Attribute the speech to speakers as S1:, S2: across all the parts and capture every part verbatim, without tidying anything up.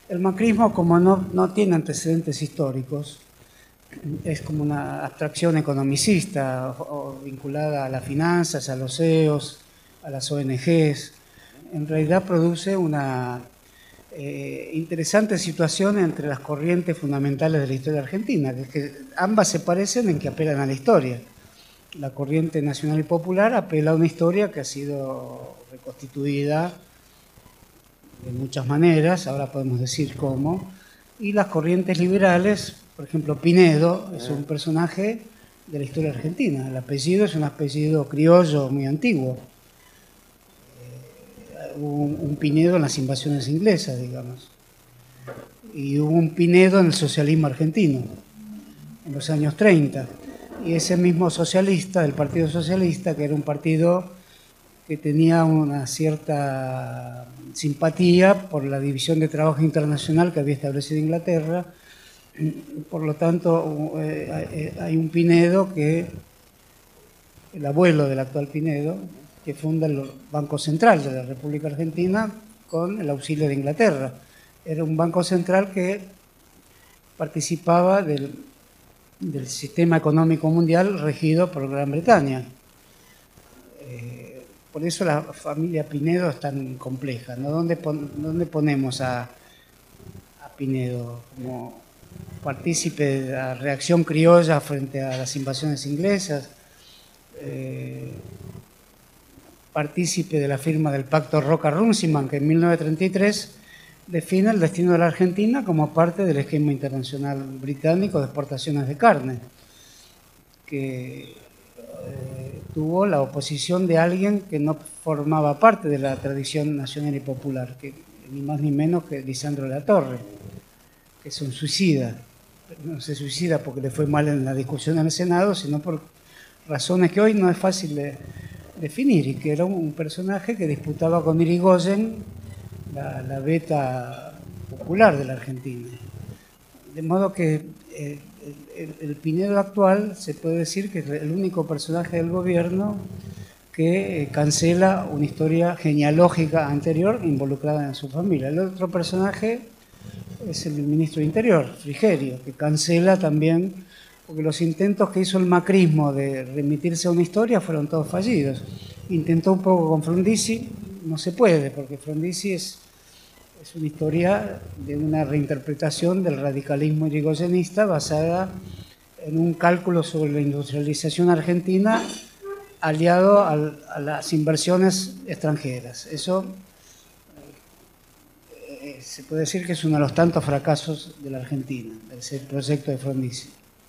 S1: El macrismo, como no, no tiene antecedentes históricos, es como una abstracción economicista o, o vinculada a las finanzas, a los E O S, a las O N Ges. En realidad produce una eh, interesante situación entre las corrientes fundamentales de la historia argentina, que, es que ambas se parecen en que apelan a la historia. La corriente nacional y popular apela a una historia que ha sido reconstituida de muchas maneras, ahora podemos decir cómo, y las corrientes liberales, por ejemplo, Pinedo es un personaje de la historia argentina, el apellido es un apellido criollo muy antiguo, eh, hubo un, un Pinedo en las invasiones inglesas, digamos, y hubo un Pinedo en el socialismo argentino, en los años treinta, y ese mismo socialista, del Partido Socialista, que era un partido que tenía una cierta simpatía por la división de trabajo internacional que había establecido Inglaterra. Por lo tanto, eh, hay un Pinedo que, el abuelo del actual Pinedo, que funda el Banco Central de la República Argentina con el auxilio de Inglaterra. Era un banco central que participaba del, del sistema económico mundial regido por Gran Bretaña. Eh, por eso la familia Pinedo es tan compleja, ¿no? ¿Dónde, pon, dónde ponemos a, a Pinedo? Como partícipe de la reacción criolla frente a las invasiones inglesas, eh, partícipe de la firma del Pacto Roca-Runciman, que en mil novecientos treinta y tres define el destino de la Argentina como parte del esquema internacional británico de exportaciones de carne, que eh, tuvo la oposición de alguien que no formaba parte de la tradición nacional y popular, que ni más ni menos que Lisandro Latorre, que es un suicida. No se suicida porque le fue mal en la discusión en el Senado, sino por razones que hoy no es fácil de definir, y que era un personaje que disputaba con Irigoyen la, la beta popular de la Argentina. De modo que eh, el, el, el Pinedo actual se puede decir que es el único personaje del gobierno que eh, cancela una historia genealógica anterior involucrada en su familia. El otro personaje es el ministro de Interior, Frigerio, que cancela también, porque los intentos que hizo el macrismo de remitirse a una historia fueron todos fallidos. Intentó un poco con Frondizi, no se puede, porque Frondizi es, es una historia de una reinterpretación del radicalismo irigoyenista basada en un cálculo sobre la industrialización argentina aliado al, a las inversiones extranjeras. Eso eh, se puede decir que es uno de los tantos fracasos de la Argentina, ese proyecto de Frondizi.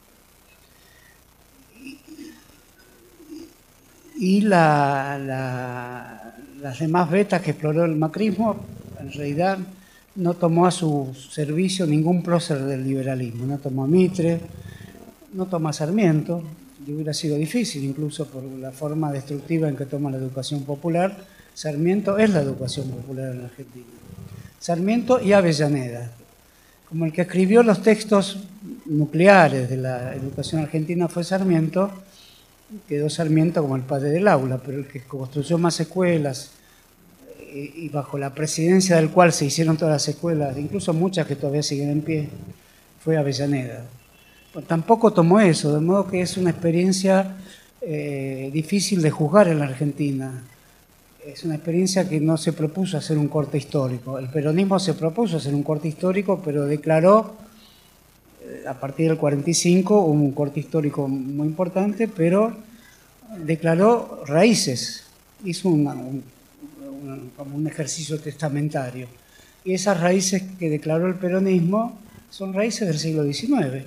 S1: Y la, la, las demás vetas que exploró el macrismo, en realidad no tomó a su servicio ningún prócer del liberalismo, no tomó a Mitre, no tomó a Sarmiento, y hubiera sido difícil, incluso por la forma destructiva en que toma la educación popular. Sarmiento es la educación popular en la Argentina. Sarmiento y Avellaneda, como el que escribió los textos nucleares de la educación argentina fue Sarmiento, quedó Sarmiento como el padre del aula, pero el que construyó más escuelas y bajo la presidencia del cual se hicieron todas las escuelas, incluso muchas que todavía siguen en pie, fue Avellaneda. Pues tampoco tomó eso, de modo que es una experiencia eh, difícil de juzgar en la Argentina. Es una experiencia que no se propuso hacer un corte histórico. El peronismo se propuso hacer un corte histórico, pero declaró, a partir del cuarenta y cinco, un corte histórico muy importante, pero declaró raíces, hizo una, un, una, como un ejercicio testamentario. Y esas raíces que declaró el peronismo son raíces del siglo diecinueve.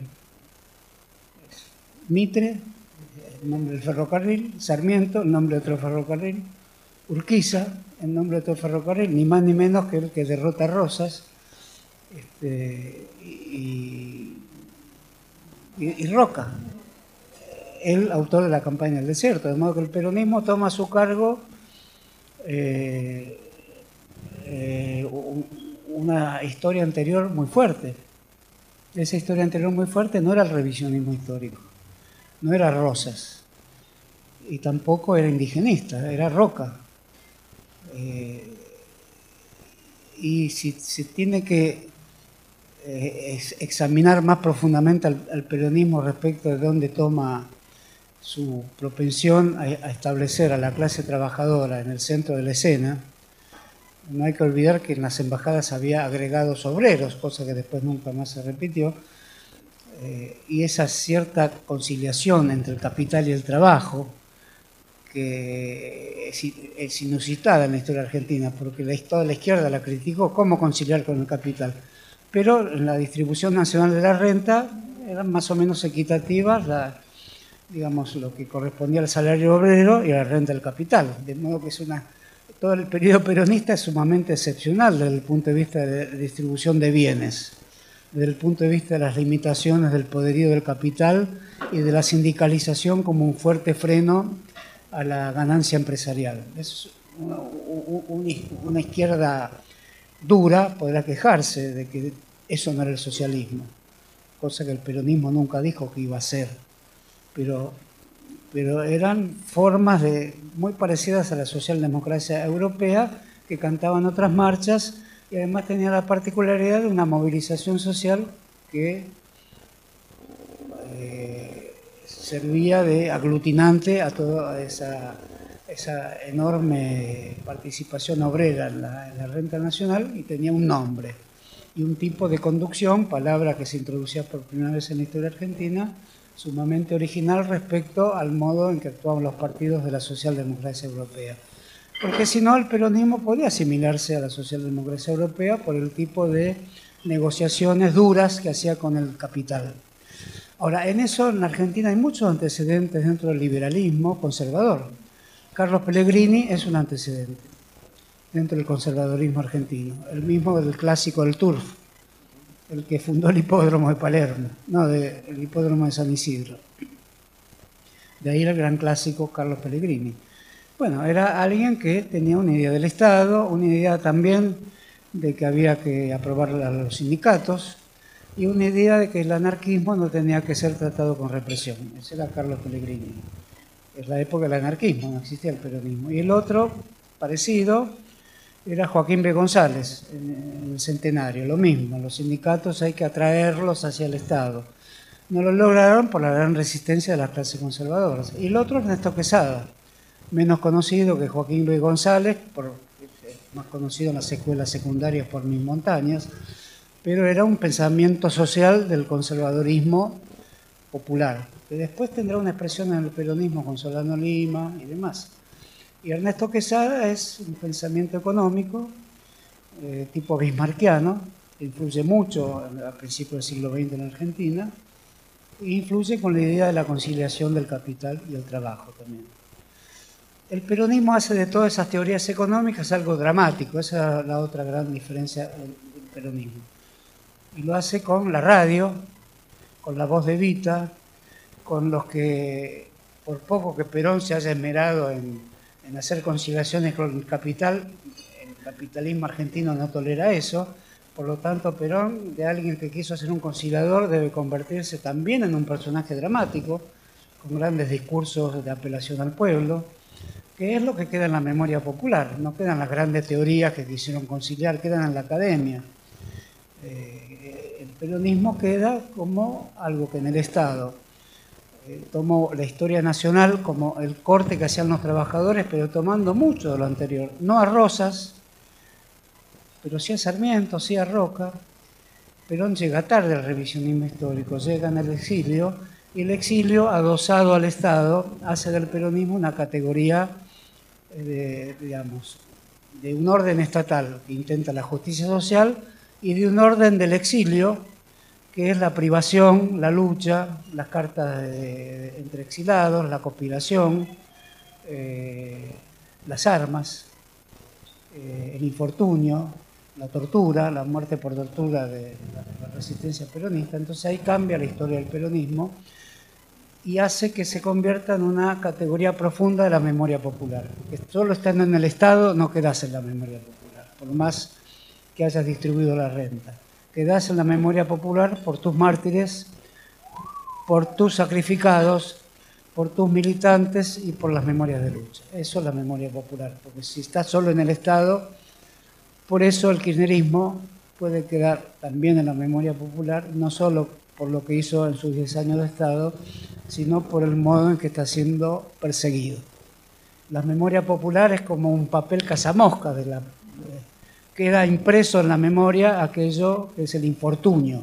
S1: Mitre, el nombre del ferrocarril; Sarmiento, el nombre de otro ferrocarril; Urquiza, el nombre de otro ferrocarril, ni más ni menos que el que derrota a Rosas, este, y, y, y Roca, el autor de la campaña del desierto. De modo que el peronismo toma a su cargo eh, eh, una historia anterior muy fuerte. Esa historia anterior muy fuerte no era el revisionismo histórico, no era Rosas, y tampoco era indigenista, era Roca. Eh, y si se tiene que eh, es examinar más profundamente al, al peronismo respecto de dónde toma su propensión a, a establecer a la clase trabajadora en el centro de la escena. No hay que olvidar que en las embajadas había agregados obreros, cosa que después nunca más se repitió, eh, y esa cierta conciliación entre el capital y el trabajo, que es, es inusitada en la historia argentina, porque la, toda la izquierda la criticó, cómo conciliar con el capital. Pero en la distribución nacional de la renta eran más o menos equitativas la, digamos, lo que correspondía al salario obrero y a la renta del capital. De modo que es una, todo el periodo peronista es sumamente excepcional desde el punto de vista de la distribución de bienes, desde el punto de vista de las limitaciones del poderío del capital y de la sindicalización como un fuerte freno a la ganancia empresarial. Es una, una, una izquierda dura podrá quejarse de que eso no era el socialismo, cosa que el peronismo nunca dijo que iba a ser, pero, pero eran formas de, muy parecidas a la socialdemocracia europea que cantaban otras marchas y además tenía la particularidad de una movilización social que eh, servía de aglutinante a toda esa, esa enorme participación obrera en la, en la renta nacional y tenía un nombre y un tipo de conducción, palabra que se introducía por primera vez en la historia argentina, sumamente original respecto al modo en que actuaban los partidos de la socialdemocracia europea. Porque si no, el peronismo podía asimilarse a la socialdemocracia europea por el tipo de negociaciones duras que hacía con el capital. Ahora, en eso en Argentina hay muchos antecedentes dentro del liberalismo conservador. Carlos Pellegrini es un antecedente dentro del conservadorismo argentino, el mismo del clásico del Turf, el que fundó el hipódromo de Palermo, no, de, el hipódromo de San Isidro. De ahí el gran clásico Carlos Pellegrini. Bueno, era alguien que tenía una idea del Estado, una idea también de que había que aprobar a los sindicatos y una idea de que el anarquismo no tenía que ser tratado con represión. Ese era Carlos Pellegrini. Es la época del anarquismo, no existía el peronismo. Y el otro, parecido, era Joaquín B. González, en el Centenario. Lo mismo, los sindicatos hay que atraerlos hacia el Estado. No lo lograron por la gran resistencia de las clases conservadoras. Y el otro, Ernesto Quesada, menos conocido que Joaquín Luis González, por, más conocido en las escuelas secundarias por Mis Montañas, pero era un pensamiento social del conservadorismo popular, que después tendrá una expresión en el peronismo con Solano Lima y demás. Y Ernesto Quesada es un pensamiento económico, eh, tipo bismarckiano, que influye mucho a principios del siglo veinte en Argentina, e influye con la idea de la conciliación del capital y el trabajo también. El peronismo hace de todas esas teorías económicas algo dramático, esa es la otra gran diferencia del peronismo. Y lo hace con la radio, con la voz de Evita, con los que, por poco que Perón se haya esmerado en, en hacer conciliaciones con el capital, el capitalismo argentino no tolera eso, por lo tanto Perón, de alguien que quiso ser un conciliador, debe convertirse también en un personaje dramático, con grandes discursos de apelación al pueblo, que es lo que queda en la memoria popular, no quedan las grandes teorías que quisieron conciliar, quedan en la academia. Eh, el peronismo queda como algo que en el Estado eh, tomó la historia nacional como el corte que hacían los trabajadores, pero tomando mucho de lo anterior, no a Rosas, pero sí a Sarmiento, sí a Roca. Perón llega tarde al revisionismo histórico, llega en el exilio, y el exilio, adosado al Estado, hace del peronismo una categoría de, digamos, de un orden estatal que intenta la justicia social y de un orden del exilio, que es la privación, la lucha, las cartas de, de, entre exilados, la conspiración, eh, las armas, eh, el infortunio, la tortura, la muerte por tortura de la, la resistencia peronista. Entonces ahí cambia la historia del peronismo y hace que se convierta en una categoría profunda de la memoria popular. Que solo estando en el Estado no quedas en la memoria popular, por más que hayas distribuido la renta. Quedas en la memoria popular por tus mártires, por tus sacrificados, por tus militantes y por las memorias de lucha. Eso es la memoria popular, porque si estás solo en el Estado, por eso el kirchnerismo puede quedar también en la memoria popular, no solo por lo que hizo en sus diez años de Estado, sino por el modo en que está siendo perseguido. La memoria popular es como un papel cazamosca, de la, queda impreso en la memoria aquello que es el infortunio.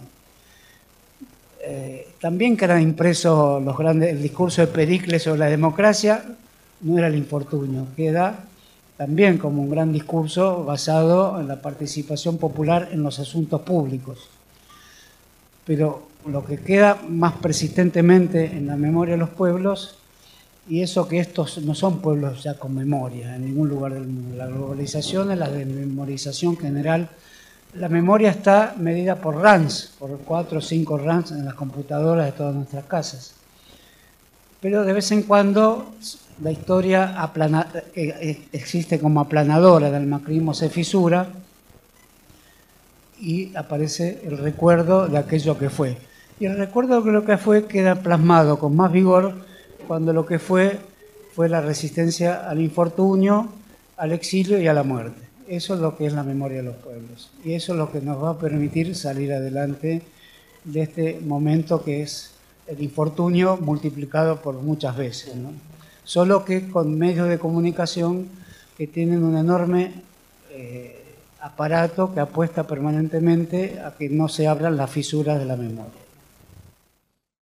S1: Eh, también queda impreso los grandes, el discurso de Pericles sobre la democracia, no era el infortunio, queda también como un gran discurso basado en la participación popular en los asuntos públicos. Pero lo que queda más persistentemente en la memoria de los pueblos, y eso que estos no son pueblos ya con memoria en ningún lugar del mundo. La globalización es la desmemorización general. La memoria está medida por RAMs, por cuatro o cinco RAMs en las computadoras de todas nuestras casas. Pero de vez en cuando la historia aplana, que existe como aplanadora del macrismo se fisura y aparece el recuerdo de aquello que fue. Y el recuerdo de lo que fue queda plasmado con más vigor cuando lo que fue fue la resistencia al infortunio, al exilio y a la muerte. Eso es lo que es la memoria de los pueblos. Y eso es lo que nos va a permitir salir adelante de este momento que es el infortunio multiplicado por muchas veces, ¿no? Solo que con medios de comunicación que tienen un enorme eh, aparato que apuesta permanentemente a que no se abran las fisuras de la memoria.